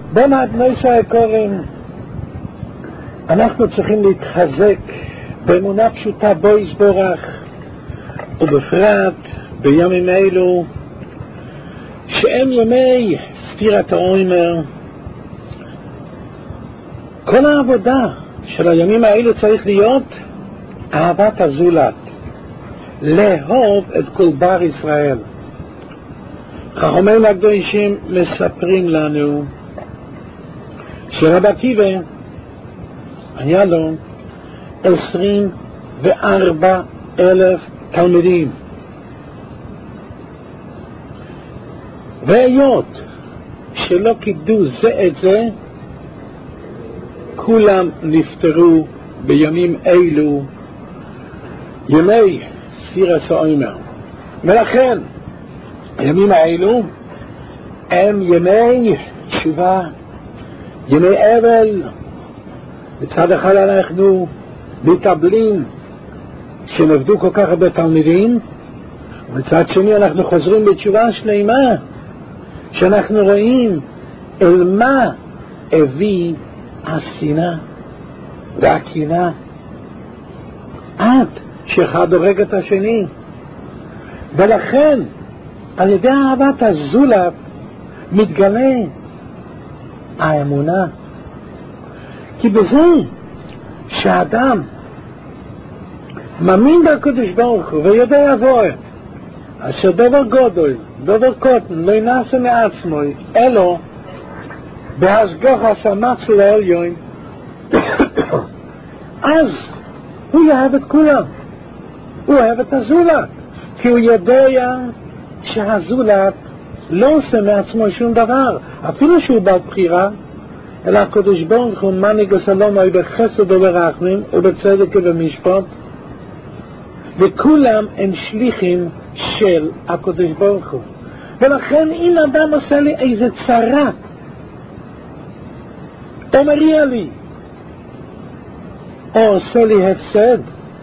בין האדמו"רים היקרים, אנחנו צריכים להתחזק באמונה פשוטה בו יסבורך, ובפרט בימים אלו שהם ימי ספירת העומר. כל העבודה של הימים האלו צריך להיות אהבת הזולת, לאהוב את כל בר ישראל. חכמינו הקדושים מספרים לנו שרבי עקיבא היה לו 24,000 תלמידים, והיות שלא כיבדו זה את זה, כולם נפטרו בימים אלו, ימי ספירת העומר. ולכן הימים האלו הם ימי תשובה, ימי אבל. מצד אחד אנחנו מתאבלים שנפדו כל כך הרבה תלמידים, ומצד שני אנחנו חוזרים בתשובה שלמה, שאנחנו רואים אל מה הביא השנאה והקנאה, עד שאחד הורג את השני. ולכן על ידי אהבת הזולת מתגלה האמונה, כי בזה שהאדם מאמין בקדוש ברוך הוא ויודע עבור אשר דבר גדול דבר קטן לא ינעשה מעצמו אלו בהשגחה של העליון, אז הוא יאהב את כולם, הוא אוהב את הזולת, כי הוא יודע שהזולת לא עושה מעצמו שום דבר, אפילו שהוא בעל בחירה, אלא הקדוש ברוך הוא מנהיג השלום בחסד וברחמים ובצדק ובמשפט, וכולם הם שליחים של הקדוש ברוך הוא. ולכן אם אדם עושה לי איזה צרה או מריע לי או עושה לי הפסד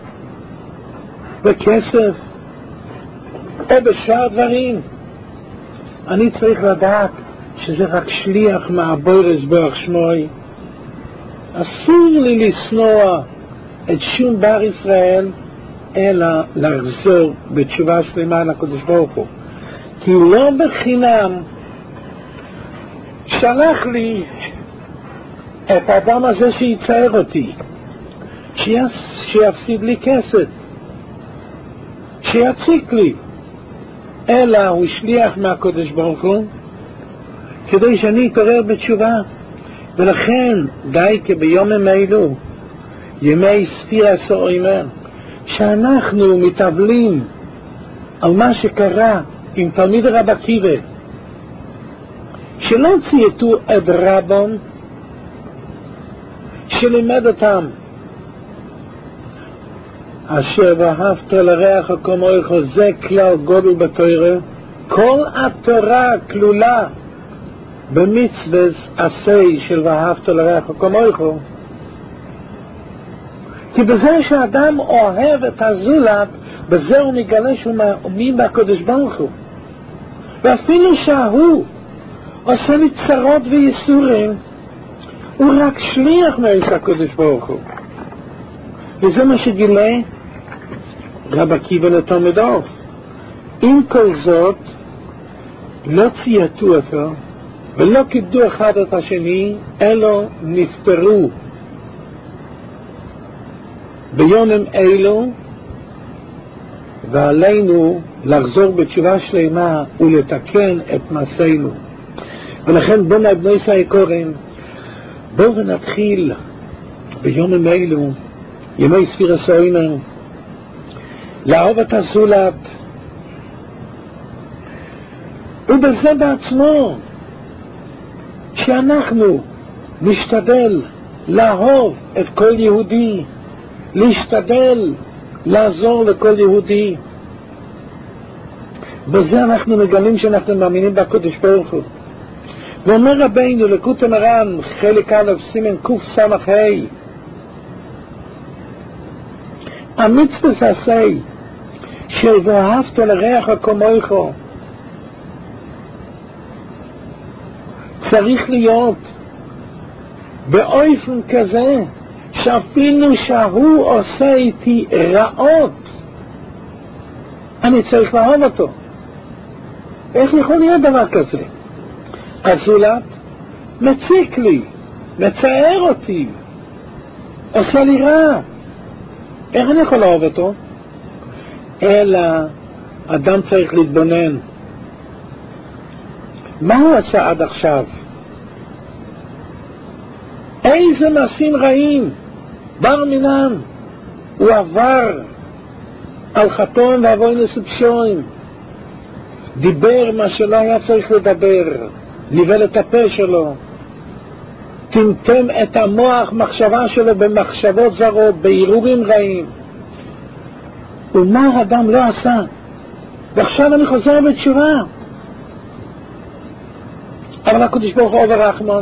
בכסף או בשאר דברים, אני צריך לדעת שזה רק שליח מהבורא יתברך שמוי. אסור לי לשנוא את שום בר ישראל, אלא לחזור בתשובה שלמה לקדוש ברוך הוא, כי לא בחינם שלח לי את האדם הזה שיצער אותי, שיפסיד לי כסף, שיציק לי, אלא הוא שליח מהקדוש ברוך הוא כדי שאני אתעורר בתשובה. ולכן די כביומים אלו, ימי ספירת העומר, שאנחנו מתאבלים על מה שקרה עם תלמיד רבי עקיבא, שלא צייתו את רבם שלימד אותם אשר ואהבת לרעך כמוך, זה כלל גודל בתורה. כל התורה כלולה במצוות עשה של ואהבת לרעך כמוך, כי בזה שאדם אוהב את הזולת, בזה הוא מגלה שהוא מאמין בקדוש ברוך הוא. ואפילו שהוא עושה לי צרות וייסורים, הוא רק שליח מאיש הקדוש ברוך הוא. וזה מה שגילה רבי עקיבא לתלמידיו. עם כל זאת לא צייתו אותו ולא כיבדו אחד את השני, אלו נפטרו ביומים אלו, ועלינו לחזור בתשובה שלמה ולתקן את מעשינו. ולכן בין האדמו"רים היקרים, בואו נתחיל ביומים אלו, ימי ספירת העומר, לאהוב את הזולת, ובזה בעצמו שאנחנו נשתדל לאהוב את כל יהודי, להשתדל לעזור לכל יהודי. בזה אנחנו מגלים שאנחנו מאמינים בקדוש ברוך הוא. ואומר רבינו לקוטי מרן חלק א' סימן קס"ה, המצוות עשה של ואהבת לרעך כמוך צריך להיות באופן כזה שאפילו שהוא עושה איתי רעות אני צריך לאהוב אותו. איך יכול להיות דבר כזה? הזולת מציק לי, מצער אותי, עושה לי רע, איך אני יכול לאהוב אותו? אלא אדם צריך להתבונן מה הוא עשה עד עכשיו, איזה מעשים רעים בר מינם הוא עבר על חתום ועוונס ופשעים, דיבר מה שלא היה צריך לדבר, ניבל את הפה שלו, טמטם את המוח מחשבה שלו במחשבות זרות, בעירובים רעים. ומה האדם לא עשה? ועכשיו אני חוזר בתשובה. אבל הקדוש ברוך הוא ורחמן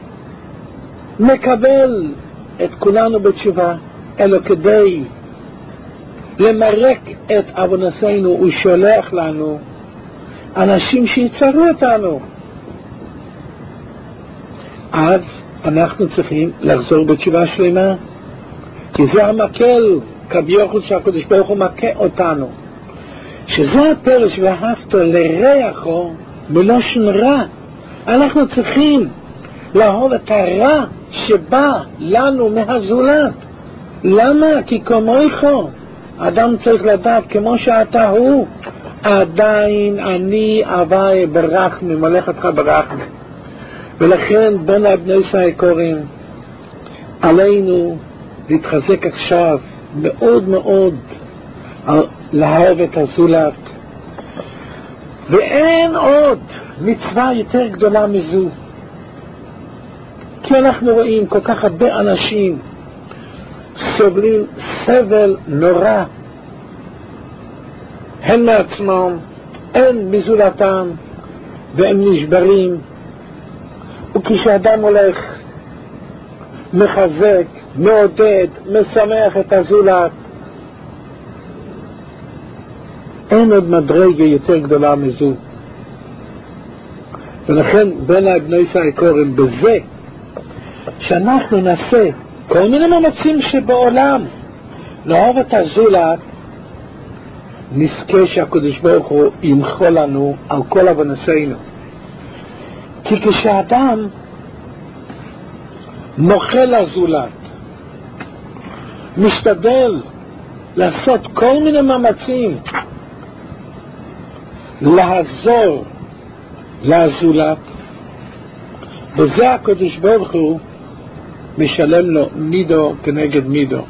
מקבל את כולנו בתשובה, אלא כדי למרק את עוונותינו הוא שולח לנו אנשים שיצרו אותנו. אז אנחנו צריכים לחזור בתשובה שלמה, כי זה המקל כביכול שהקדוש ברוך הוא מכה אותנו, שזה הפרש ואהבת לרעך מלושן רע. אנחנו צריכים לאהוב את הרע שבא לנו מהזולת. למה? כי כמוך אדם צריך לדעת כמו שאתה הוא, עדיין אני אביי ברחמי, מולך אותך ברחמי. ולכן בני בני ישראל קוראים עלינו להתחזק עכשיו מאוד מאוד לאהוב את הזולת, ואין עוד מצווה יותר גדולה מזו, כי אנחנו רואים כל כך הרבה אנשים סובלים סבל נורא, הן מעצמם, הן מזולתם, והם נשברים. וכשאדם הולך מחזק, מעודד, משמח את הזולת, אין עוד מדרגה יותר גדולה מזו. ולכן בני בני ישראל קוראים בזה שאנחנו נעשה כל מיני מאמצים שבעולם לאהוב את הזולת, נזכה שהקדוש ברוך הוא ימחול לנו על כל עוונותינו. כי כשאדם מוחל לזולת, משתדל לעשות כל מיני מאמצים לעזור לזולת, וזה הקדוש ברוך הוא משלם לו מידו כנגד מידו.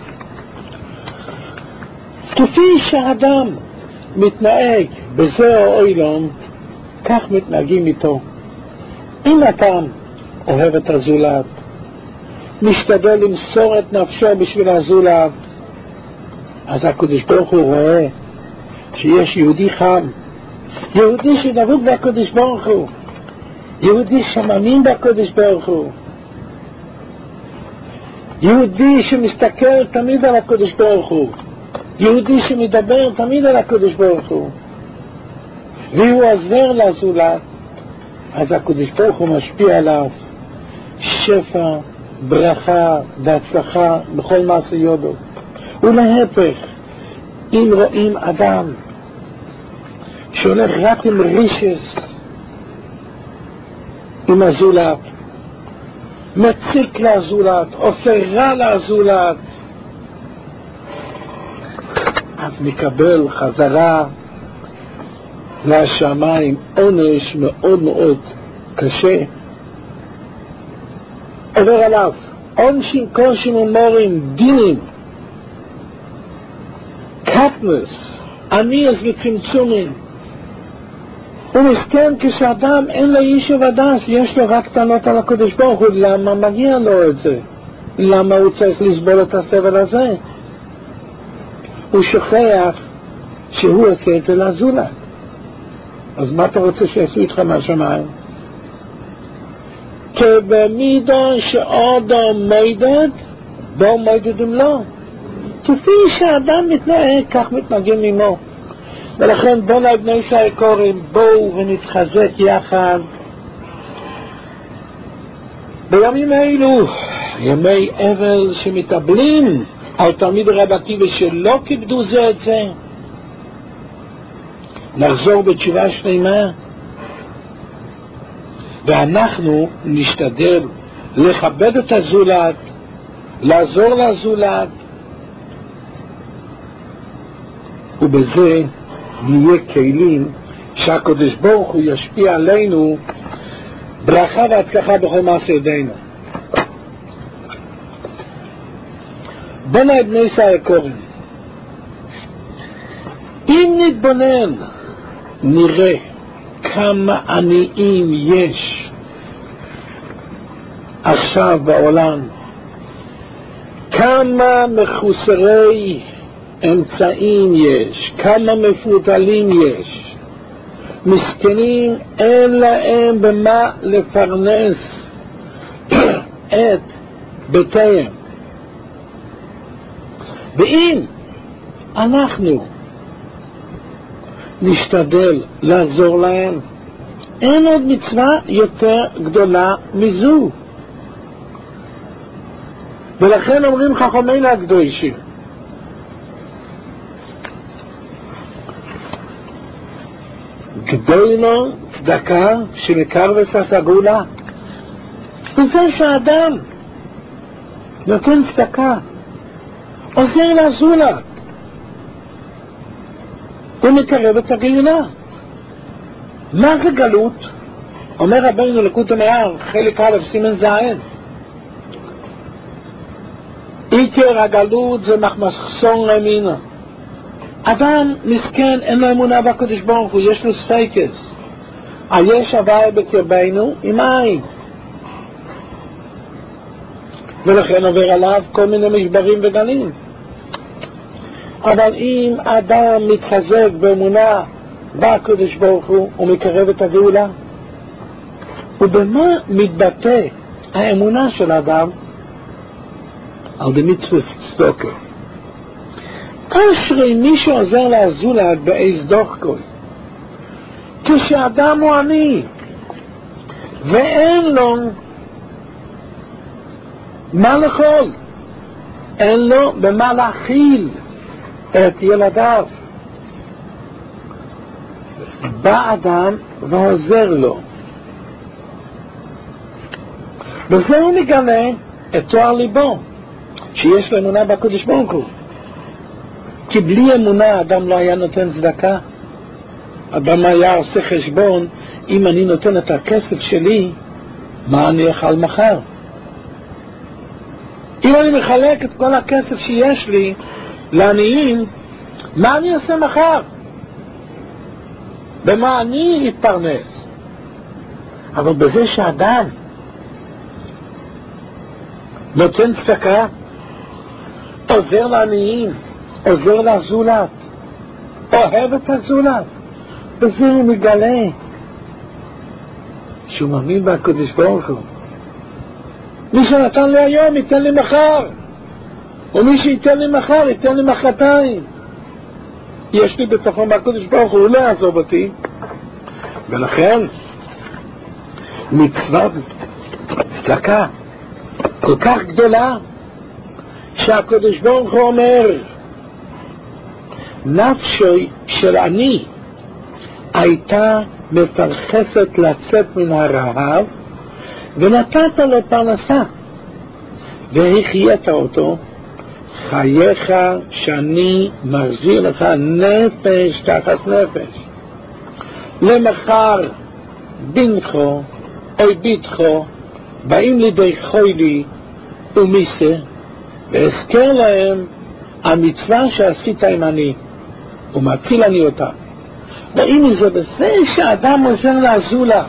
כפי שהאדם מתנהג בזה העולם, כך מתנהגים איתו. אם אדם אוהב את הזולת, משתדל למסור את נפשו בשביל הזולת, אז הקדוש ברוך הוא רואה שיש יהודי חם, יהודי שדבוק בקדוש ברוך הוא, יהודי שמאמין בקדוש ברוך הוא, יהודי שמסתכל תמיד על הקדוש ברוך הוא, יהודי שמדבר תמיד על הקדוש ברוך הוא, והוא עוזר לזולת, אז הקדוש ברוך הוא משפיע עליו שפע, ברכה והצלחה בכל מעשה יודו. ולהפך, אם רואים אדם שהולך רק עם רישס עם הזולת, מציק לזולת, עושה רע לזולת, אז מקבל חזרה לשמיים עונש מאוד מאוד קשה. עובר עליו עונשים קושים ומורים, דינים, קטנס, עניאס וצמצומים. הוא מסכן כשאדם אין לו איש ודס, יש לו רק טענות על הקדוש ברוך הוא. למה מגיע לו את זה? למה הוא צריך לסבול את הסבל הזה? הוא שוכח שהוא עושה את זה לזולת. אז מה אתה רוצה שיעשו איתך מהשמיים? כבמידון שאדם מידד, בו מידדים לו. כפי שהאדם מתנהג, כך מתנהגים עמו. ולכן בני בני ישראל קוראים בואו ונתחזק יחד בימים אלו, ימי אבל שמתאבלים על תלמיד רבתי ושלא כיבדו זה את זה, נחזור בתשובה שלמה, ואנחנו נשתדל לכבד את הזולת, לעזור לזולת, ובזה נהיה כלים שהקדוש ברוך הוא ישפיע עלינו ברכה והצלחה בכל מעשה ידינו. בני בני ישראל יקרים, אם נתבונן נראה כמה עניים יש עכשיו בעולם, כמה מחוסרי אמצעים יש, כמה מפותלים יש, מסכנים אין להם במה לפרנס את ביתיהם. ואם אנחנו נשתדל לעזור להם, אין עוד מצווה יותר גדולה מזו. ולכן אומרים חכמינו הקדושים, גדולה צדקה שמקרבת את הגאולה. וזה שהאדם נותן צדקה, עוזר לזולת, הוא מקרב את הגאולה. מה זה גלות? אומר רבינו לקוטי מאיר חלק א' סימן ז', עיקר הגלות זה מחסור האמונה. אדם מסכן, אין לו אמונה בקדוש ברוך הוא, יש לו ספקס. היש הוויה בקרבנו עם עין, ולכן עובר עליו כל מיני משברים וגלים. אבל אם אדם מתחזק באמונה בקדוש ברוך הוא מקרב את הגאולה. ובמה מתבטא האמונה של האדם? על במצוות צדוקה. אשרי מי שעוזר לזולת באיז דוחקוי. כשאדם הוא עני ואין לו מה לאכול, אין לו במה להאכיל את ילדיו, בא אדם ועוזר לו, וזה הוא מגלה את תואר ליבו שיש לו אמונה בקדוש ברוך הוא. כי בלי אמונה אדם לא היה נותן צדקה. אדם היה עושה חשבון, אם אני נותן את הכסף שלי, מה אני אוכל מחר? אם אני מחלק את כל הכסף שיש לי לעניים, מה אני אעשה מחר? במה אני אתפרנס? אבל בזה שאדם נותן צדקה, עוזר לעניים, עוזר לזולת, אוהב את הזולת, בזה הוא מגלה שהוא מאמין בקדוש ברוך הוא. מי שנתן לי היום ייתן לי מחר, ומי שייתן לי מחר ייתן לי מחרתיים. יש לי ביטחון בקדוש ברוך הוא, הוא לא יעזוב אותי. ולכן מצוות צדקה כל כך גדולה, שהקדוש ברוך הוא אומר, נפשי של עני הייתה מפרחסת לצאת מן הרעב, ונתת לו פרנסה והחיית אותו. חייך שאני מחזיר לך נפש תחת נפש. למחר בנך או ביתך באים לידי חולי ומיסה, ואזכר להם המצווה שעשית עם אני, ומציל אני אותה. ואם זה בזה שאדם עוזר לזולת,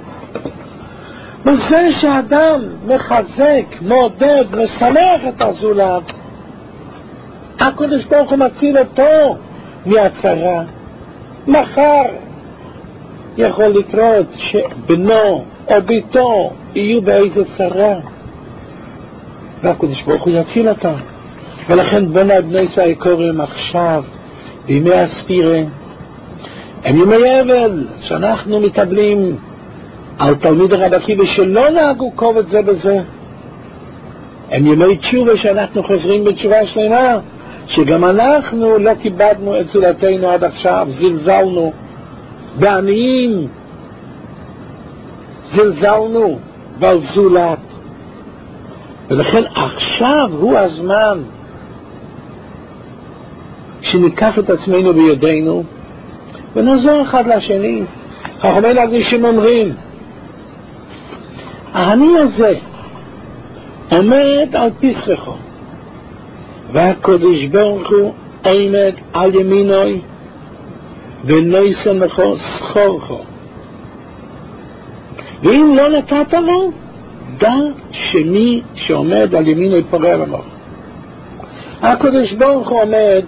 בזה שאדם מחזק, מעודד, משמח את הזולת, הקדוש ברוך הוא מציל אותו מהצרה. מחר יכול לקרות שבנו או ביתו יהיו באיזה צרה, והקדוש ברוך הוא יציל אותם. ולכן בני ישראל יקרים עכשיו בימי הספירה, הם ימי אבל שאנחנו מתאבלים על תלמיד הרב עקיבא שלא נהגו כובד זה בזה. הם ימי תשובה שאנחנו חוזרים בתשובה שלמה, שגם אנחנו לא כיבדנו את זולתנו עד עכשיו, זלזלנו בעניים, זלזלנו בזולת, ולכן עכשיו הוא הזמן שניקח את עצמנו בידינו ונעזור אחד לשני. חכמי הקדושים אומרים, העני הזה עומד על פסחו, והקדוש ברוך הוא עומד על ימינוי ונושא לכו שכורכו, ואם לא נתת לו, דע שמי שעומד על ימינוי פורר לו. הקדוש ברוך הוא עומד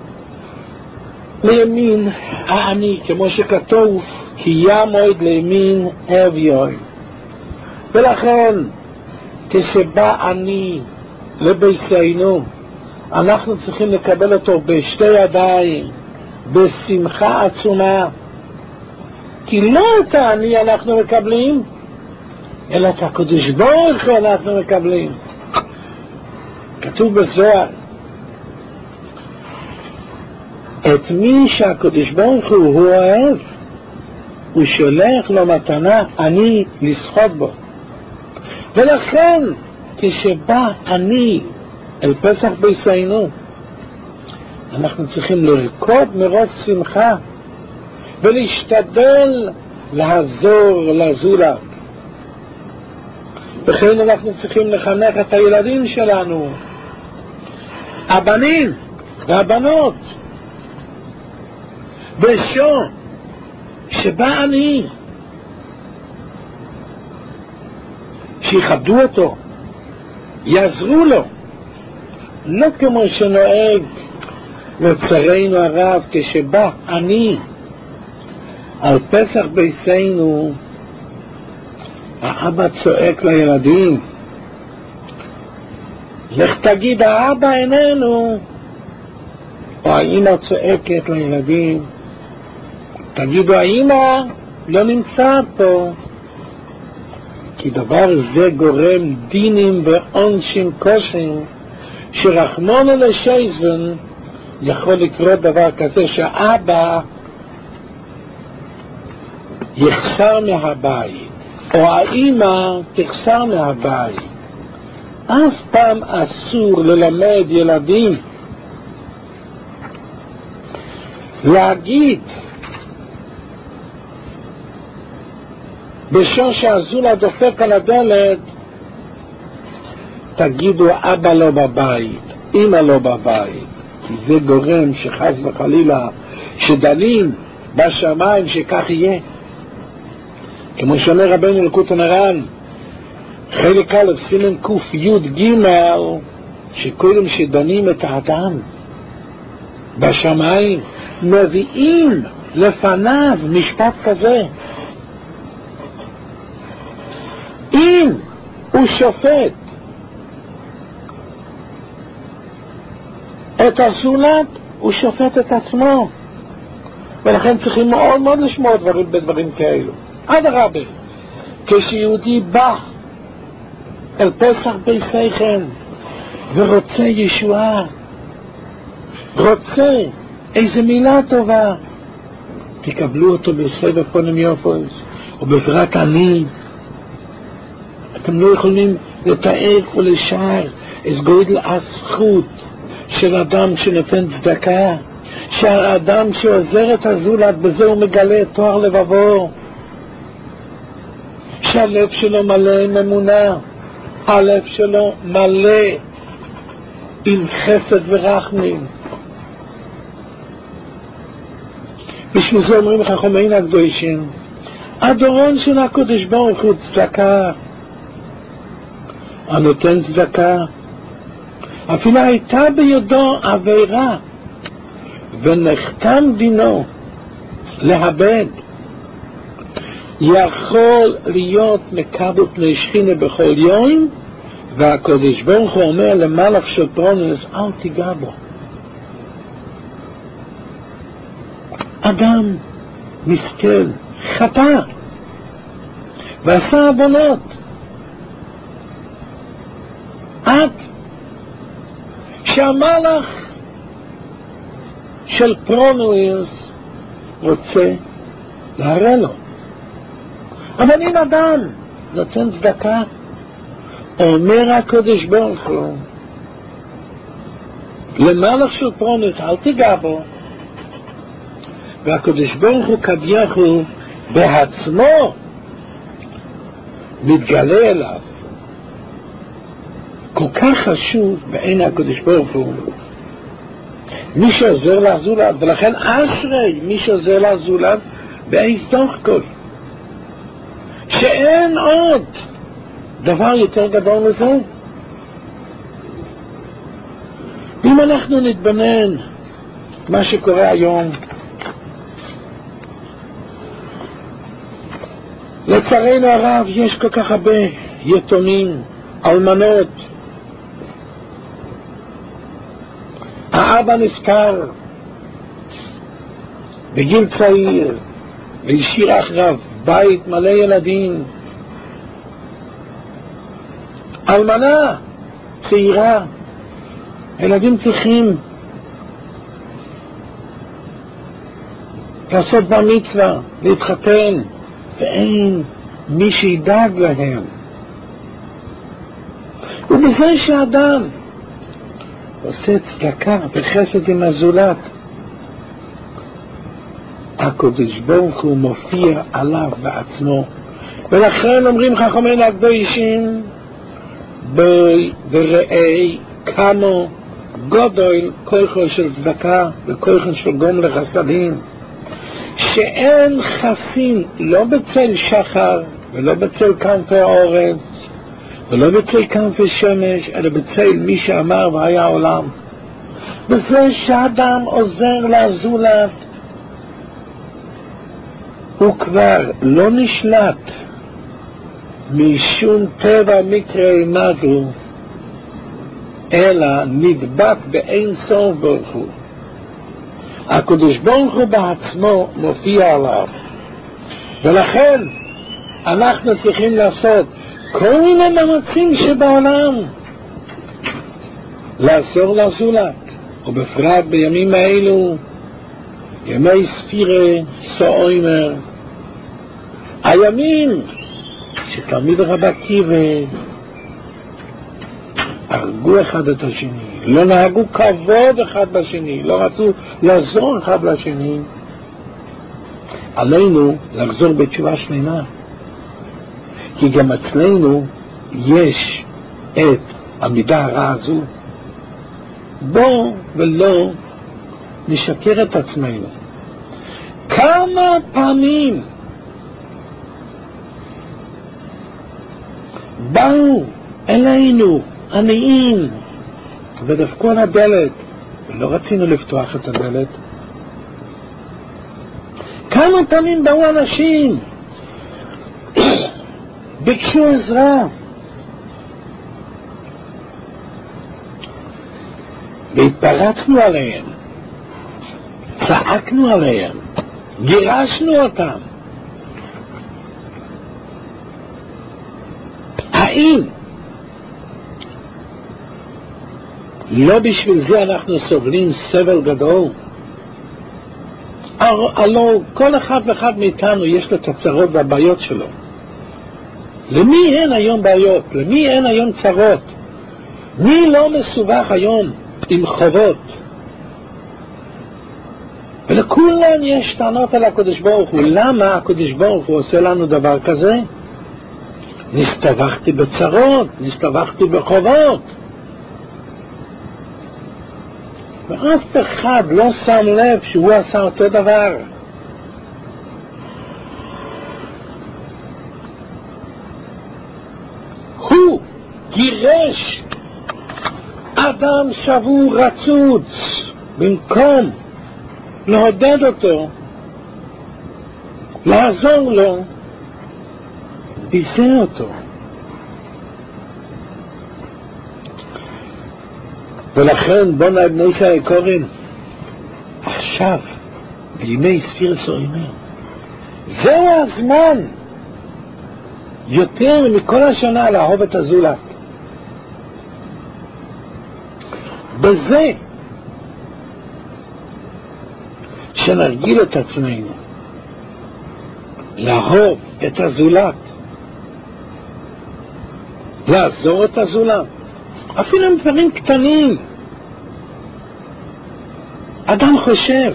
לימין העני, כמו שכתוב, כי יעמוד לימין אביון. ולכן כשבא עני לביתנו, אנחנו צריכים לקבל אותו בשתי ידיים, בשמחה עצומה, כי לא את העני אנחנו מקבלים, אלא את הקדוש ברוך הוא אנחנו מקבלים. כתוב בזוהר, את מי שהקדוש ברוך הוא אוהב, הוא שולח לו מתנה עני לשחוט בו. ולכן כשבא עני אל פסח ביתנו, אנחנו צריכים לרקוד מרוב שמחה ולהשתדל לעזור לזולת. וכן אנחנו צריכים לחנך את הילדים שלנו, הבנים והבנות, בשום שבא עני, שיכבדו אותו, יעזרו לו, לא כמו שנוהג לצערנו הרב. כשבא עני על פסח ביתנו, האבא צועק לילדים, לך תגיד האבא איננו, או האמא צועקת לילדים, תגידו האמא לא נמצא פה. כי דבר זה גורם דינים ועונשים קשים, שרחמנא ליצלן יכול לקרות דבר כזה, שהאבא יחסר מהבית, או האמא תחסר מהבית. אף פעם אסור ללמד ילדים להגיד בשעה שהזולת דופק על הדלת, תגידו אבא לא בבית, אמא לא בבית, כי זה גורם שחס וחלילה שדנים בשמיים שכך יהיה. כמו שאומר רבנו לקוטן הר"ן, חלק א' סימן ק"י, שקודם שדנים את האדם בשמיים, מביאים לפניו משפט כזה, אם הוא שופט את הזולת, הוא שופט את עצמו. ולכן צריכים מאוד מאוד לשמור בדברים כאלו. אדרבה, כשיהודי בא אל פסח ביתכם ורוצה ישועה, רוצה איזה מילה טובה, תקבלו אותו בסבר פונים יופוס, או בפרט עני. אתם לא יכולים לתאר ולשער את גודל הזכות של אדם שנותן צדקה, שהאדם שעוזר את הזולת, בזה הוא מגלה את תואר לבבו, שהלב שלו מלא עם אמונה, הלב שלו מלא עם חסד ורחמים. בשביל זה אומרים חכמינו הקדושים, הדורון של הקדוש ברוך הוא צדקה, הנותן צדקה, אפילו הייתה בידו עבירה ונחתם דינו להבד, יכול להיות מקבל פני שכינה בכל יום, והקדוש ברוך הוא אומר למלאך של פרונס, אל תיגע בו. אדם מסכן, חטא, ועשה עוונות, עד שהמלאך של פרונוירס רוצה להראה לו. אבל אם אדם נותן צדקה, אומר הקדוש ברוך הוא למלאך של פרונוירס, אל תיגע בו, והקדוש ברוך הוא כביכול בעצמו מתגלה אליו. כל כך חשוב בעין הקדוש ברוך הוא מי שעוזר לזולת, ולכן אשרי מי שעוזר לזולת באיז דוח כל, שאין עוד דבר יותר גדול לזה. אם אנחנו נתבונן מה שקורה היום, לצערנו הרב יש כל כך הרבה יתומים, אלמנות, האבא נזכר בגיל צעיר והשאיר אחריו בית מלא ילדים, אלמנה צעירה, ילדים צריכים לעשות במצווה, להתחתן, ואין מי שידאג להם. ובזה שאדם עושה צדקה וחסד עם הזולת, הקדוש ברוך הוא מופיע עליו בעצמו. ולכן אומרים חכמינו הקדושים, וראה כמה גדול כוחו של צדקה וכוחו של גומל חסדים, שאין חסין לא בצל שחר ולא בצל כנפי האורץ ולא בצל כנפי שמש, אלא בצל מי שאמר והיה העולם. בזה שאדם עוזר לזולת, הוא כבר לא נשלט משום טבע מקרה מדו, אלא נדבק באין סוף ברוך הוא. הקדוש ברוך הוא בעצמו מופיע עליו, ולכן אנחנו צריכים לעשות כל מיני מאמצים שבעולם לעזור לזולת, ובפרט בימים האלו, ימי ספירה סאוימר, הימים שתלמיד רבי עקיבא הרגו אחד את השני, לא נהגו כבוד אחד בשני, לא רצו לעזור אחד לשני. עלינו לחזור בתשובה שלמה, כי גם אצלנו יש את המידה הרעה הזו. בוא ולא נשקר את עצמנו. כמה פעמים באו אלינו עניים ודפקו על הדלת, ולא רצינו לפתוח את הדלת. כמה פעמים באו אנשים ביקשו עזרה, והתפרצנו עליהם, צעקנו עליהם, גירשנו אותם. האם לא בשביל זה אנחנו סובלים סבל גדול? הלא כל אחד ואחד מאיתנו יש לו את הצרות והבעיות שלו. למי אין היום בעיות? למי אין היום צרות? מי לא מסובך היום עם חובות? ולכולם יש טענות על הקדוש ברוך הוא. למה הקדוש ברוך הוא עושה לנו דבר כזה? נסתבכתי בצרות, נסתבכתי בחובות, ואף אחד לא שם לב שהוא עשה אותו דבר. הוא גירש אדם שבור רצוץ, במקום לעודד אותו, לעזור לו, ביזה אותו. ולכן בוא נבני ישראל קוראים עכשיו בימי ספיר סוימר, זהו הזמן יותר מכל השנה לאהוב את הזולת. בזה שנרגיל את עצמנו לאהוב את הזולת, לעזור את הזולת, אפילו עם דברים קטנים. אדם חושב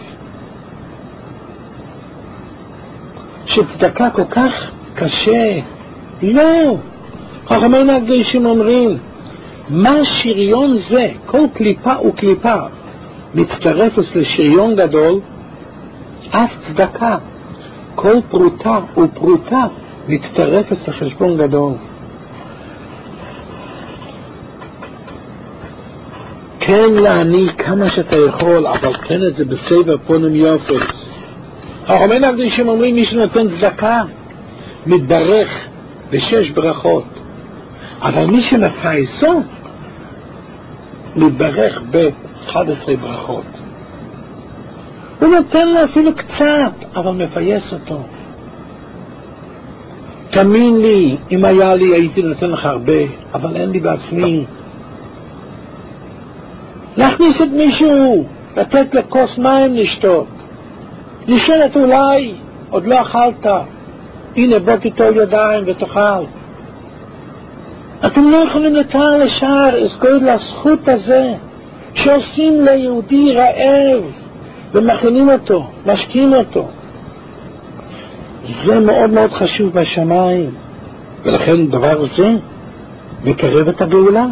שצדקה כל כך קשה. לא. חכמינו הקדושים אומרים, מה שריון זה, כל קליפה וקליפה מצטרפת לשריון גדול, אף צדקה, כל פרוטה ופרוטה מצטרפת לחשבון גדול. כן להעניק כמה שאתה יכול, אבל תן את זה בסבר פונים יופי. חכמינו הקדושים אומרים, מי שנותן צדקה מתברך ב6 ברכות, אבל מי שמפייסו מתברך ב11 ברכות. הוא נותן לו אפילו קצת, אבל מפייס אותו. תאמין לי, אם היה לי הייתי נותן לך הרבה, אבל אין לי בעצמי. להכניס את מישהו, לתת לכוס מים לשתות, נשארת אולי, עוד לא אכלת, הנה בוא תיטול ידיים ותאכל. אתם לא יכולים לתאר לשער אסגוד לזכות הזה שעושים ליהודי רעב ומכינים אותו, משקיעים אותו. זה מאוד מאוד חשוב בשמיים, ולכן דבר זה מקרב את הגאולה.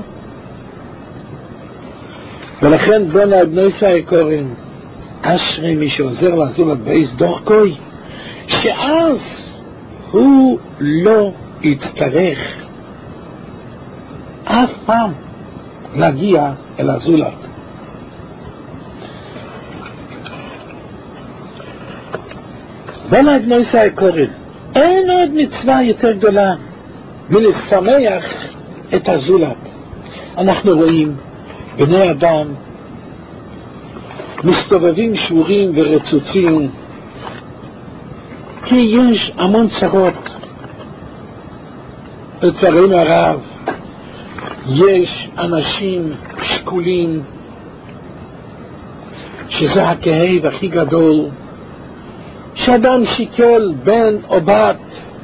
ולכן בני ישראל קוראים, אשרי מי שעוזר לזולת בייס דרכוי, שאז הוא לא יצטרך אף פעם להגיע אל הזולת. בני ישראל קוראים, אין עוד מצווה יותר גדולה מלשמח את הזולת. אנחנו רואים בני אדם מסתובבים שבורים ורצוצים, כי יש המון צרות. לצערנו הרב, יש אנשים שקולים שזה הכאב הכי גדול, שאדם שיקל בן או בת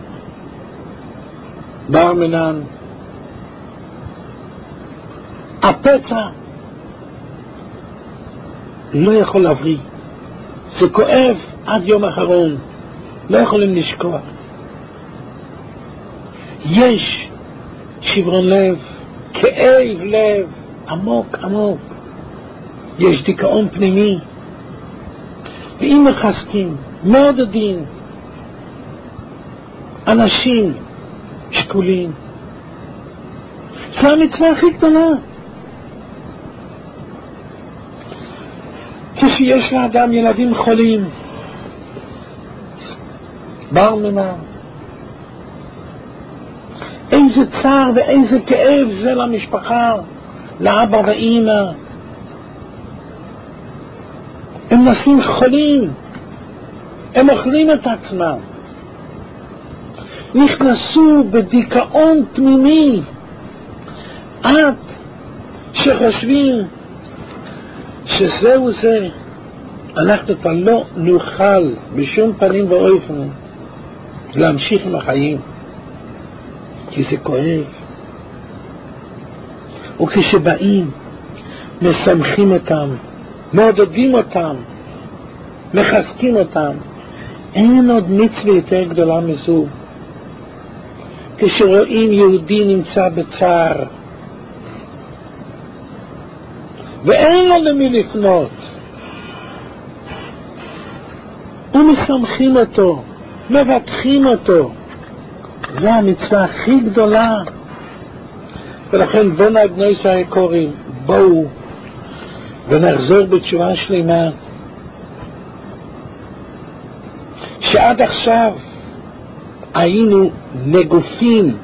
בר מינן, הפצע לא יכול להבריא, זה כואב עד יום אחרון, לא יכולים לשכוח. יש שברון לב, כאב לב עמוק עמוק, יש דיכאון פנימי, ואם מחזקים, מעודדים אנשים שקולים, זה המצווה הכי גדולה. כשיש לאדם ילדים חולים, בר מינן, איזה צער ואיזה כאב זה למשפחה, לאבא ואמא. הם נשים חולים, הם אוכלים את עצמם, נכנסו בדיכאון פנימי, עד שחושבים שזהו זה, אנחנו כבר לא נוכל בשום פנים ואופן להמשיך עם החיים, כי זה כואב. וכשבאים משמחים אותם, מעודדים אותם, מחזקים אותם, אין עוד מצווה יותר גדולה מזו. כשרואים יהודי נמצא בצער ואין לו למי לפנות, ומשמחים אותו, מבטחים אותו, זה המצווה הכי גדולה. ולכן בני ישראל קוראים, בואו ונחזור בתשובה שלמה, שעד עכשיו היינו נגופים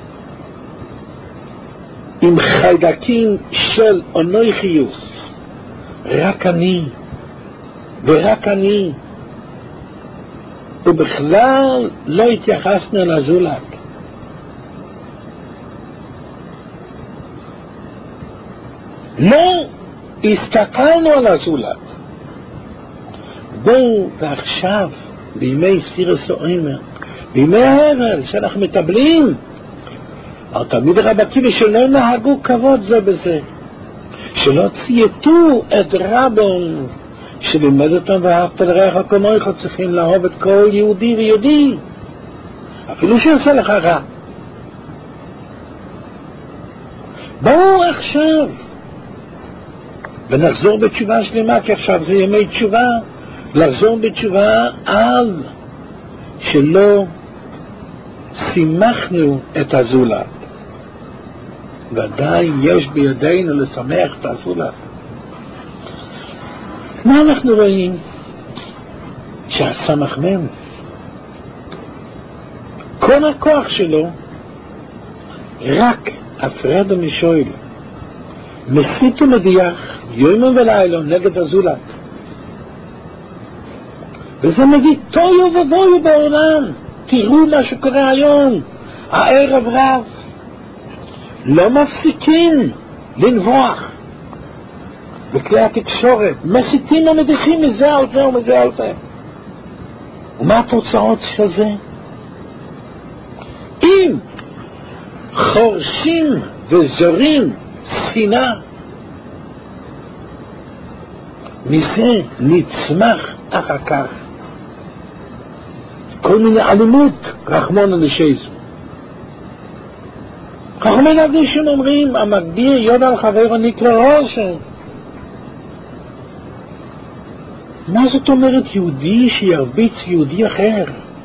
עם חיידקים של אנוכיות, רק אני ורק אני, ובכלל לא התייחסנו לזולת. לא הסתכלנו על הזולת. בואו ועכשיו, בימי ספירס האומר, בימי ההבל, שאנחנו מטבלים על תלמיד רבתי ושלא נהגו כבוד זה בזה, שלא צייתו את רבון שלימד אותם ואהבת לרעך כמוך, צריכים לאהוב את כל יהודי ויהודי אפילו שעושה לך רע. בואו עכשיו ונחזור בתשובה שלמה, כי עכשיו זה ימי תשובה, לחזור בתשובה על שלא שימחנו את הזולת. ודאי יש בידינו לשמח את הזולת. מה אנחנו רואים? שהסמך מם כל הכוח שלו רק הפרד ומשול, מסית ומדיח יום ולילה נגד הזולת, וזה מביא תויו ובויו בעולם. תראו מה שקורה היום, הערב רב לא מפסיקים לנבוח בכלי התקשורת, מסיתים ומדיחים מזה על זה ומזה על זה. ומה התוצאות של זה? אם חורשים וזורים שנאה, מזה נצמח אחר כך כל מיני אלימות, רחמון הנשייזו. חכמי הקדושים אומרים, המגביר יודע על חברו נקרא ראשו. מה זאת אומרת יהודי שירביץ יהודי אחר?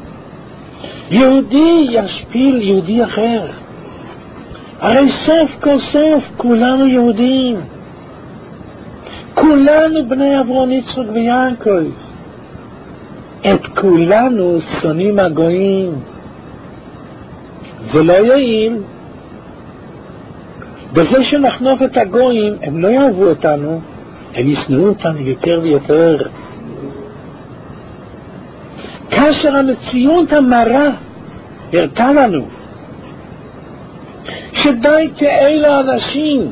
יהודי ישפיל יהודי אחר. הרי סוף כל סוף כולנו יהודים, כולנו בני אברהם יצחק ויעקב. את כולנו שונאים הגויים. זה לא יעיל. בזה שנחנוף את הגויים, הם לא יאהבו אותנו, הם ישנאו אותנו יותר ויותר. כאשר המציאות המרה הרתה לנו שדי כאלו אנשים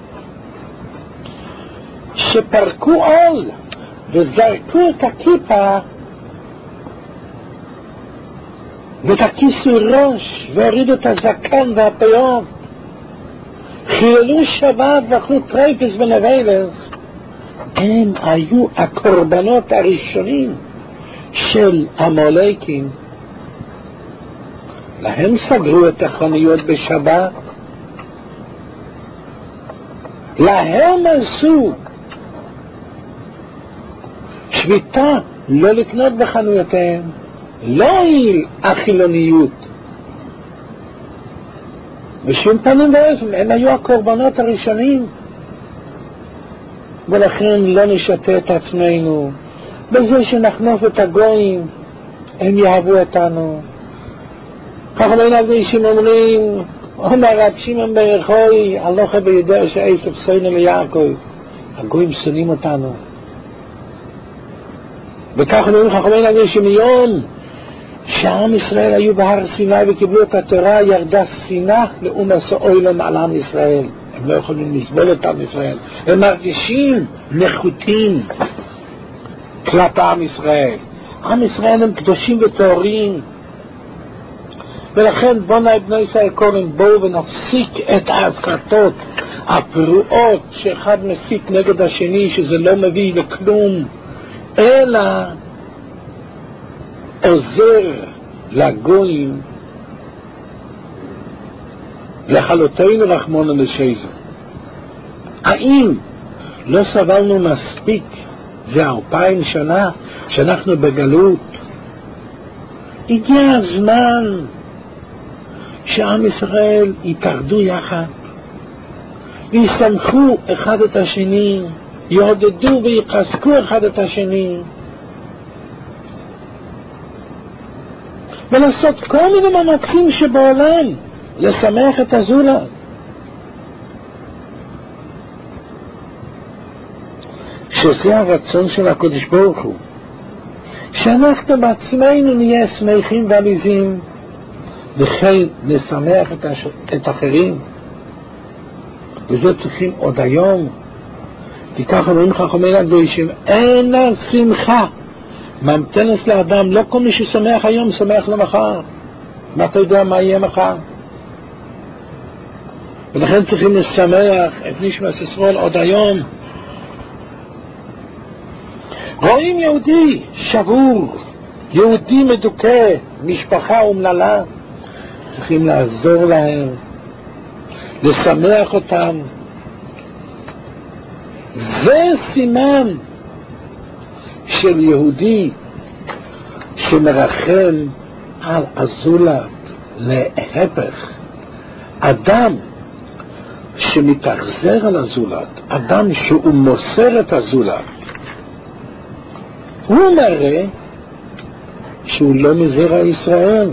שפרקו עול וזרקו את הכיפה ואת הכיסוי ראש והורידו את הזקן והפיות, חיללו שבת ואכלו טרייפס ונבלס, הם היו הקורבנות הראשונים של המולקים. להם סגרו את החנויות בשבת, להם עשו שביתה לא לקנות בחנויותיהם. לא היא החילוניות בשום פנים ואופן, הם היו הקורבנות הראשונים. ולכן לא נשתה את עצמנו בזה שנחנוף את הגויים, הם יאהבו אותנו. ככה לא נקדישים אומרים, אומר רב שמעון בר יוחאי, הלכה בידע שעשף שונא ליעקב, הגויים שונאים אותנו. וככה אומרים חכמי נקדישים, מיום שעם ישראל היו בהר סיני וקיבלו את התורה, ירדה שנאה לאומות העולם על עם ישראל. הם לא יכולים לסבול את עם ישראל, הם מרגישים נחותים כלפי עם ישראל. עם ישראל הם קדושים וטהורים, ולכן בוני בני ישראל קוראים, בואו ונפסיק את ההסתות הפרועות שאחד מסית נגד השני, שזה לא מביא לכלום אלא עוזר לגויים לחלותינו רחמון לשייזו. האם לא סבלנו מספיק? זה 2000 שנה שאנחנו בגלות. הגיע הזמן שעם ישראל יתאחדו יחד ויסמכו אחד את השני, יעודדו ויחזקו אחד את השני, ולעשות כל מיני מאמצים שבעולם לשמח את הזולת. שזה הרצון של הקדוש ברוך הוא, שאנחנו בעצמנו נהיה שמחים ועליזים, וכן נשמח את אחרים. וזה צריכים עוד היום כי ככה אומרים חכמי הקדושים, אין שמחה ממתנת לאדם, לא כל מי ששמח היום שמח למחר. מה אתה יודע מה יהיה מחר? ולכן צריכים לשמח את נשמת ישראל עוד היום. רואים יהודי שבור, יהודי מדוכא, משפחה אומללה, צריכים לעזור להם, לשמח אותם. זה סימן של יהודי שמרחם על הזולת. להפך, אדם שמתאכזר על הזולת, אדם שהוא מוסר את הזולת, הוא מראה שהוא לא מזרע ישראל.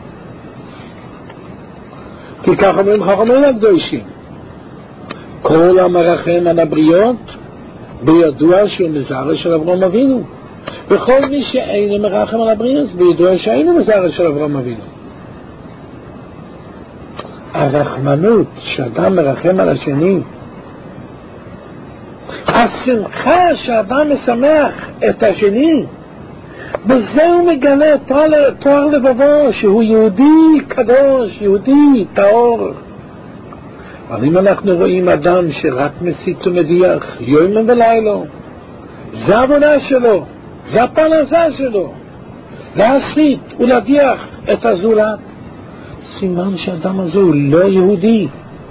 כי כך אומרים חכמים הקדושים, כל המרחם על הבריות בידוע שהוא מזרע של אברהם אבינו, וכל מי שאינו מרחם על הבריות בידוע שאינו מזרע של אברהם אבינו. הרחמנות שאדם מרחם על השני, השמחה שאדם משמח את השני, בזה הוא מגלה תואר לבבו שהוא יהודי קדוש, יהודי טהור. אבל אם אנחנו רואים אדם שרק מסית ומדיח יום ולילה, זה העבודה שלו, זה הפרנסה שלו, להסית ולהדיח את הזולת, סימן שהאדם הזה הוא לא יהודי.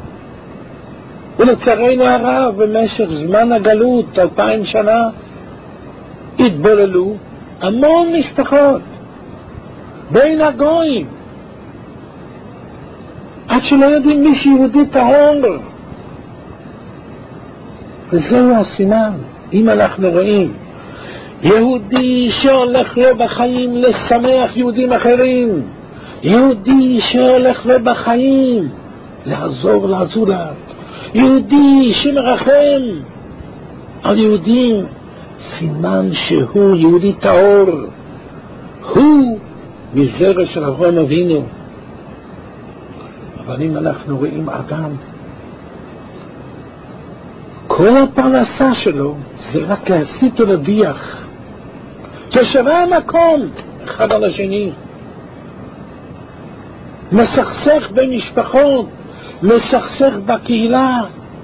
ולצערנו הרב, במשך זמן הגלות 2000 שנה התבוללו המון משפחות בין הגויים, עד שלא יודעים מי שיהודי טהור. וזהו הסימן. אם אנחנו רואים יהודי שהולך לו בחיים לשמח יהודים אחרים, יהודי שהולך לו בחיים לעזור לזולת, יהודי שמרחם על יהודים, סימן שהוא יהודי טהור, הוא מזרע של אברהם אבינו. אבל אם אנחנו רואים אדם כל הפרנסה שלו זה רק להסית ולהדיח, תושבי המקום אחד על השני, מסכסך במשפחות, מסכסך בקהילה,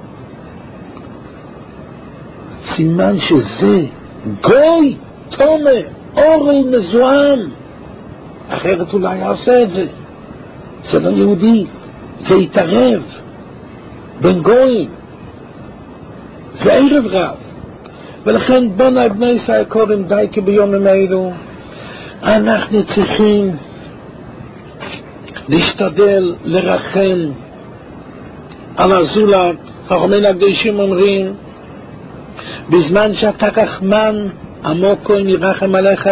סימן שזה גוי תומה, אורל מזוהם. אחרת אולי יעשה את זה. זה לא יהודי, זה יתערב בין גויים, זה ערב רב. ולכן בני ישראל קוראים די כביומים אלו אנחנו צריכים להשתדל לרחם על הזולת. חכמי הקדושים אומרים, בזמן שאתה רחמן עמוק כהן ירחם עליך,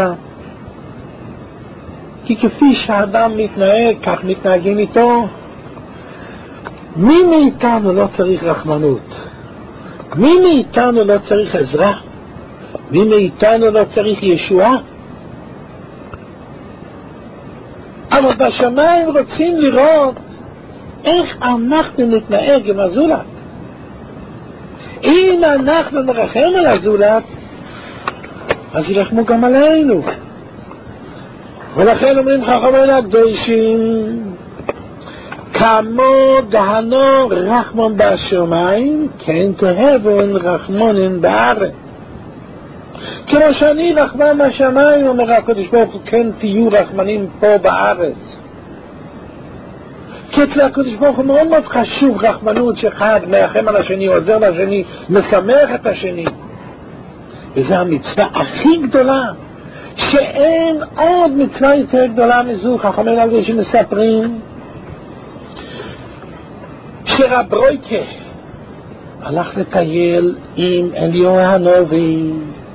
כי כפי שהאדם מתנהג כך מתנהגים איתו. מי מאיתנו לא צריך רחמנות? מי מאיתנו לא צריך עזרה? מי מאיתנו לא צריך ישועה? אבל בשמיים רוצים לראות איך אנחנו נתנהג עם הזולת. אם אנחנו נרחם על הזולת, אז ילחמו גם עלינו. ולכן אומרים חכמי הקדושים, כמו דהנו רחמון בשמיים, כן תהבון רחמונן בארץ. כמו שאני רחמן בשמיים, אומר הקדוש ברוך הוא, כן תהיו רחמנים פה בארץ. כי אצל הקדוש ברוך הוא מאוד מאוד חשוב רחמנות, שאחד מרחם על השני, עוזר לשני, משמח את השני. וזו המצווה הכי גדולה, שאין עוד מצווה יותר גדולה מזו. חכמי הקדושים מספרים שרב רויקה הלך לטייל עם אליהו הנביא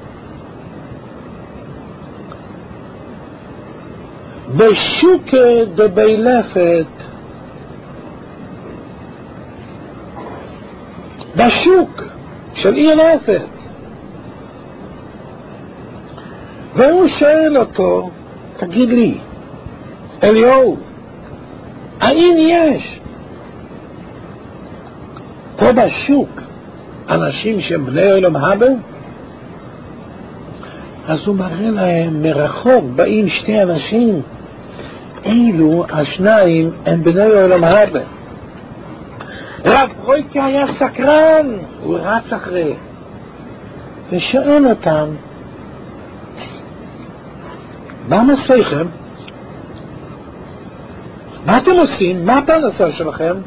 בשוקה דבילפת, בשוק של עיר לפת. והוא שואל אותו, תגיד לי אליהו, האם יש פה בשוק אנשים שהם בני עולם הבא, אז הוא מראה להם מרחוק, באים שתי אנשים, אילו השניים הם בני עולם הבא. רב רויקה היה סקרן, הוא רץ אחרי, ושואל אותם, מה מסייכם? מה אתם עושים? מה הפרנסה שלכם?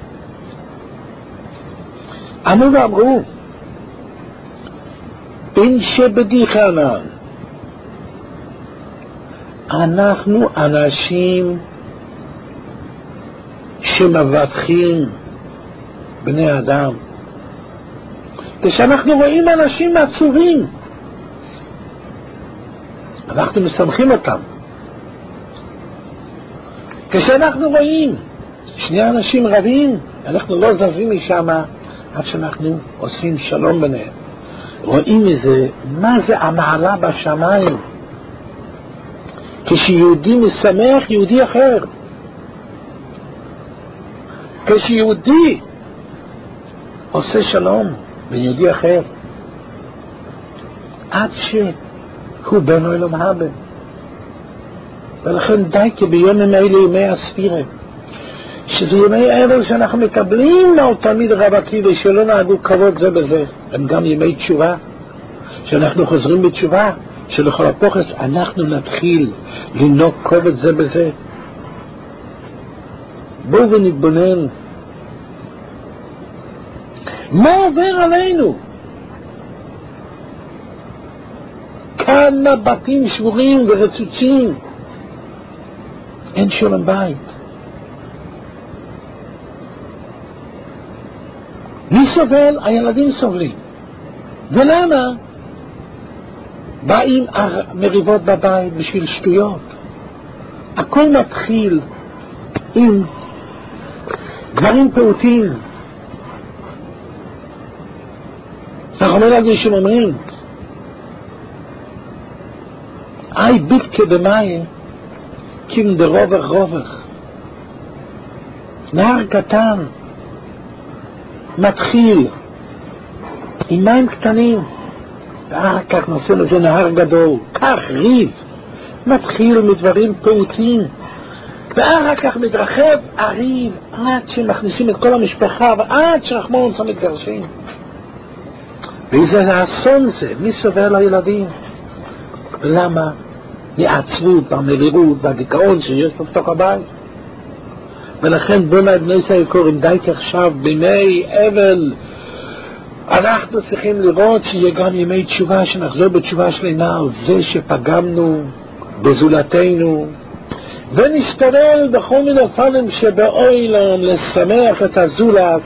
ענו ואמרו, בין שבדיחנן, אנחנו אנשים שמבטחים בני אדם. כשאנחנו רואים אנשים עצובים, אנחנו מסמכים אותם. כשאנחנו רואים שני אנשים רבים, אנחנו לא זזים משם עד שאנחנו עושים שלום ביניהם. רואים מזה, מה זה המעלה בשמיים? כשיהודי משמח יהודי אחר. כשיהודי עושה שלום בין יהודי אחר, עד שהוא בן עולם הבא. ולכן די כי בימים האלה ימי הספירה, שזה ימי אבל שאנחנו מקבלים מהתלמיד רב עקיבא שלא נהגו כבוד זה בזה, הם גם ימי תשובה, שאנחנו חוזרים בתשובה, שלכל הפוחס אנחנו נתחיל לנהוג כבוד זה בזה. בואו ונתבונן מה עובר עלינו. כמה בתים שבורים ורצוצים, אין שלום בית. מי סובל? הילדים סובלים. ולמה? באים מריבות בבית בשביל שטויות. הכל מתחיל עם דברים פעוטים. אנחנו לא נגיד שאומרים אי ביטקה במאי קים דרובך רובך. נהר קטן מתחיל עם מים קטנים, ואחר כך נושא לזה נהר גדול. כך ריב מתחיל מדברים פעוטים, ואחר כך מתרחב הריב עד שמכניסים את כל המשפחה, ועד שרחמון שם מתגרשים. ואיזה אסון זה. מי סובל לילדים? למה? מעצבות, מהמרירות, והדיכאון שיש בתוך הבית. ולכן בונה בני ישראל קוראים די עכשיו בימי אבל, אנחנו צריכים לראות שיהיה גם ימי תשובה, שנחזור בתשובה שלנו על זה שפגמנו בזולתנו, ונשתדל בכל מיני אופנים שבאוילם לשמח את הזולת,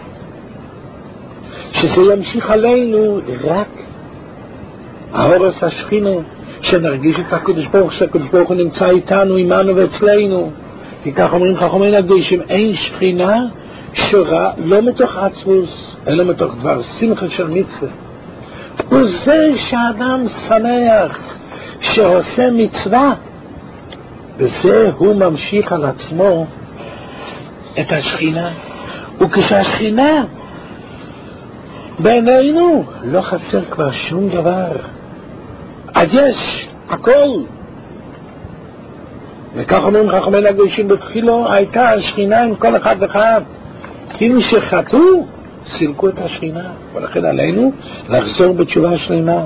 שזה ימשיך עלינו רק האורס השכינה, שנרגיש את הקדוש ברוך, שהקדוש ברוך הוא נמצא איתנו, עמנו ואצלנו. כי כך אומרים חכמינו הקדושים, אין שכינה שורה לא מתוך עצמוס, אלא מתוך דבר שמחה של מצווה. וזה שאדם שמח שעושה מצווה, וזה הוא ממשיך על עצמו את השכינה. וכשהשכינה בעינינו לא חסר כבר שום דבר, אז יש הכל. וכך אומרים חכמינו הקדושים בתחילו, הייתה השכינה עם כל אחד ואחד, כאילו שחטאו סילקו את השכינה. ולכן עלינו לחזור בתשובה שלמה,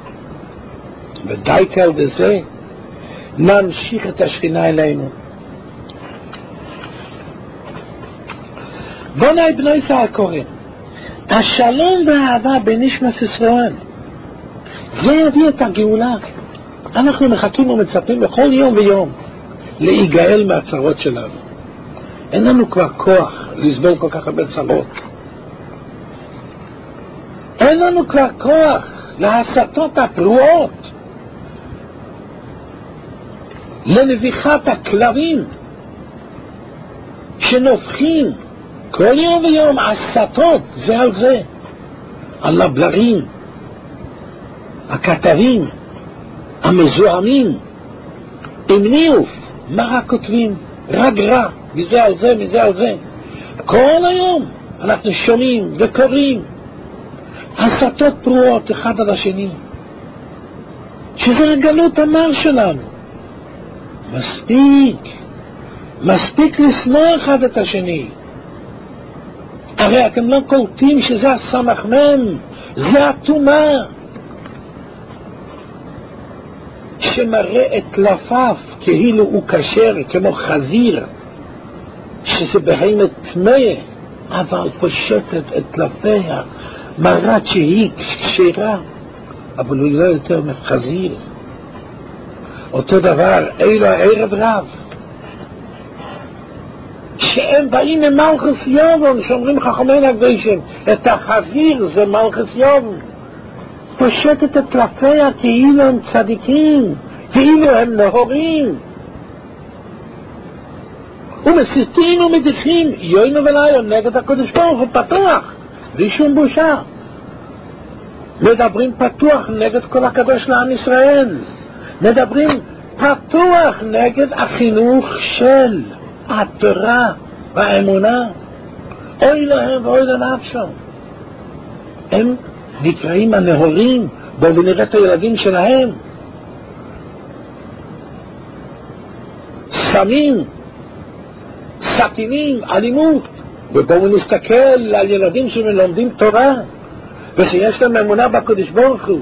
ודי כל בזה נמשיך את השכינה אלינו. בוני בני ישראל קוראים השלום והאהבה בין נשמת ישראל, זה יביא את הגאולה. אנחנו מחכים ומצפים בכל יום ויום להיגאל מהצרות שלנו. אין לנו כבר כוח לסבול כל כך הרבה צרות. אין לנו כבר כוח להסתות הפרועות, לנביחת הכלבים שנופחים כל יום ויום הסתות זה על זה, על הבלרים, הכתבים, המזוהמים, עם ניאוף. מה רק כותבים? רק רע, מזה על זה, מזה על זה. כל היום אנחנו שומעים וקוראים הסתות פרועות אחד על השני, שזה הגלות המר שלנו. מספיק לשנוא אחד את השני. הרי אתם לא קולטים שזה הסמך מם, זה התומה שמראה את לפף כאילו הוא כשר כמו חזיר, שזה בהמת טמא, אבל פושטת את לפיה, מראה שהיא כשרה, אבל הוא לא יותר מחזיר. אותו דבר, אילו הערב רב, שהם באים ממלכוס יובון, שאומרים חכמינו הקדושים, את החזיר זה מלכוס יובון, פושטת את לפיה כאילו הם צדיקים, כאילו הם נהורים, ומסיתים ומדיחים יום ולילה נגד הקדוש ברוך הוא פתוח, בלי שום בושה. מדברים פתוח נגד כל הקדוש לעם ישראל, מדברים פתוח נגד החינוך של התורה והאמונה. אוי להם ואוי לנפשם, הם נקראים הנהורים. בואו ונראה את הילדים שלהם, סמים, סכינים, אלימות. ובואו נסתכל על ילדים שמלומדים תורה ושיש להם אמונה בקדוש ברוך הוא,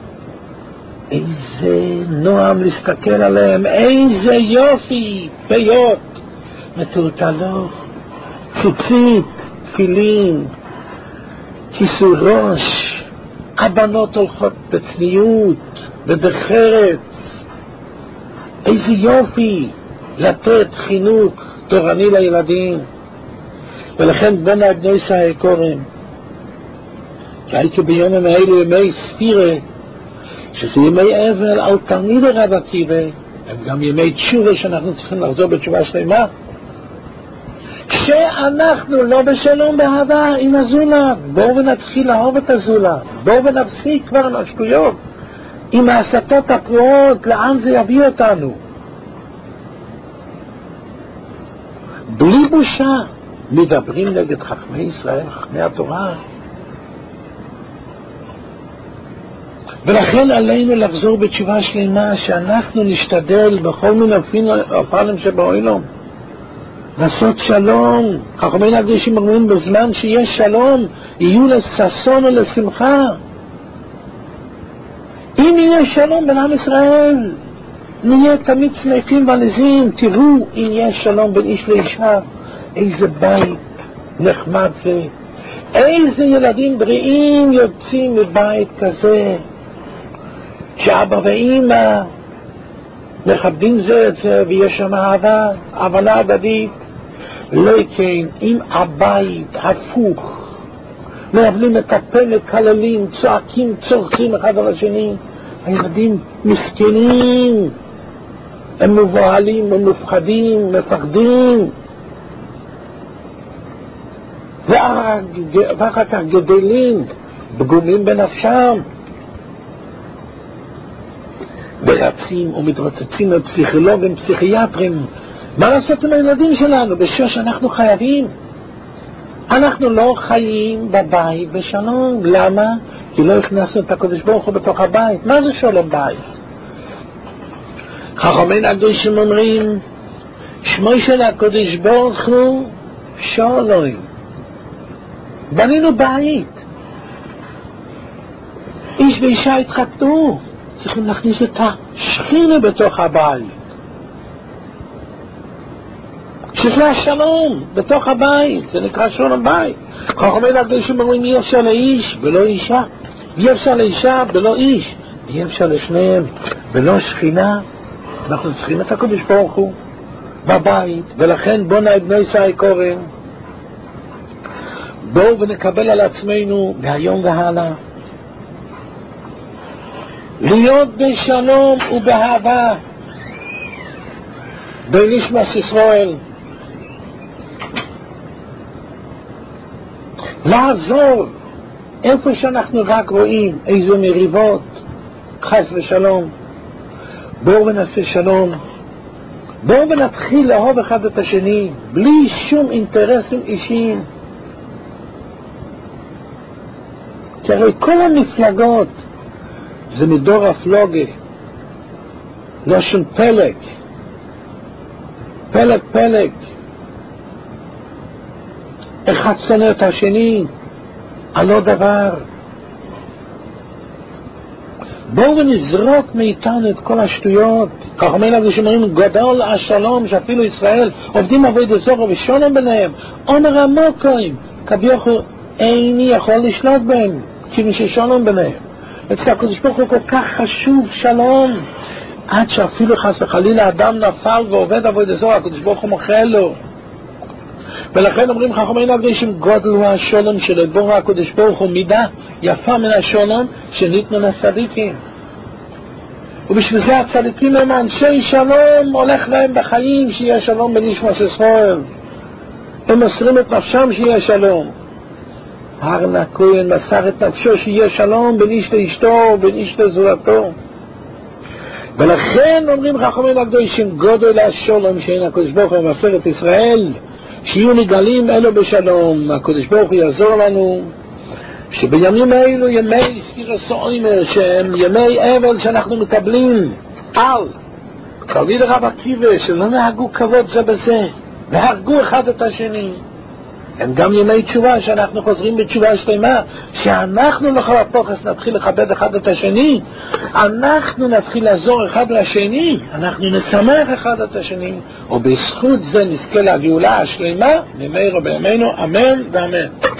איזה נועם להסתכל עליהם, איזה יופי, פיות מטולטלות, ציצית, תפילין, כיסוי ראש. הבנות הולכות בצניעות ובחרץ. איזה יופי לתת חינוך תורני לילדים. ולכן בני ישראל קוראים, שהייתי ביום האלו ימי ספירה, שזה ימי אבל על תלמיד רב עקיבא, הם גם ימי תשובה שאנחנו צריכים לחזור בתשובה שלמה. כשאנחנו לא בשלום באהבה עם הזולת, בואו ונתחיל לאהוב את הזולת, בואו ונפסיק כבר נשקויות עם ההסתות הפרועות. לאן זה יביא אותנו? בלי בושה מדברים נגד חכמי ישראל, חכמי התורה. ולכן עלינו לחזור בתשובה שלמה, שאנחנו נשתדל בכל מיני אופנים שבעולם לעשות שלום. חכמינו הקדושים אומרים, בזמן שיש שלום יהיו לששון ולשמחה. אם יהיה שלום בין עם ישראל נהיה תמיד שמחים ועליזים. תראו, אם יש שלום בין איש לאישה, איזה בית נחמד זה, איזה ילדים בריאים יוצאים מבית כזה, שאבא ואמא מכבדים זה את זה ויש שם אהבה, הבנה הדדית. לא כן, אם הבית הפוך, מעבלים את הפה, מקללים, צועקים, צורכים אחד על השני, הילדים מסכנים, הם מבוהלים, הם מפחדים, מפחדים, ואחר כך גדלים פגומים בנפשם, ורצים ומתרוצצים לפסיכולוגים, פסיכיאטרים. מה לעשות עם הילדים שלנו? בשוש אנחנו חייבים. אנחנו לא חיים בבית בשלום. למה? כי לא הכנסנו את הקדוש ברוך הוא בתוך הבית. מה זה שלום בית? חכמינו הקדושים אומרים, שמו של הקדוש ברוך הוא שלום. בנינו בית, איש ואישה התחתנו, צריכים להכניס את השכינה בתוך הבית, שזה השלום בתוך הבית, זה נקרא שלום בית. חכמינו הקדושים אומרים, אי אפשר לאיש ולא אישה, אי אפשר לאישה ולא איש, אי אפשר לשניהם ולא שכינה. אנחנו צריכים את הקדוש ברוך הוא בבית. ולכן בואו בני ישראל קוראים, בואו ונקבל על עצמנו מהיום והלאה להיות בשלום ובאהבה בין נשמת ישראל, לעזור איפה שאנחנו רק רואים איזה מריבות, חס ושלום. בואו ונעשה שלום, בואו ונתחיל לאהוב אחד את השני בלי שום אינטרסים אישיים. כי הרי כל המפלגות זה מדור הפלוגה, לא שום פלג, פלג, אחד שונא את השני, הלא דבר. בואו נזרוק מאיתנו את כל השטויות. חכמי נביא שאומרים גדול השלום שאפילו ישראל עובדים עבודה זרה ושלום ביניהם. אומר המוקרים כביכול איני יכול לשלוט בהם כיוון ששלום ביניהם. אצל הקדוש ברוך הוא כל כך חשוב שלום, עד שאפילו חס וחלילה אדם נפל ועובד עבודה זרה, הקדוש ברוך הוא מוחל לו. ולכן אומרים חכמי נביא שגודל הוא השלום שלו, בור הקדוש ברוך הוא מידה יפה מן השלום שניתנו לצדיקים. ובשביל זה הצדיקים הם אנשי שלום, הולך להם בחיים שיהיה שלום בנשמת ישראל, הם מוסרים את נפשם שיהיה שלום. הרנה כהן מסר את נפשו שיהיה שלום בין איש לאשתו, בין איש לזולתו. ולכן אומרים חכמי נביא שגודל השלום שאין הקדוש ברוך הוא מסר את ישראל, שיהיו נגלים אלו בשלום. הקדוש ברוך הוא יעזור לנו שבימים האלו ימי סתירה סועמר, שהם ימי אבל שאנחנו מקבלים על תלמיד רב עקיבא שלא נהגו כבוד זה בזה והרגו אחד את השני, הם גם ימי תשובה שאנחנו חוזרים בתשובה שלמה, שאנחנו לכל הפוחס נתחיל לכבד אחד את השני, אנחנו נתחיל לעזור אחד לשני, אנחנו נשמח אחד את השני, ובזכות זה נזכה לגאולה השלמה במהרה בימינו, אמן ואמן.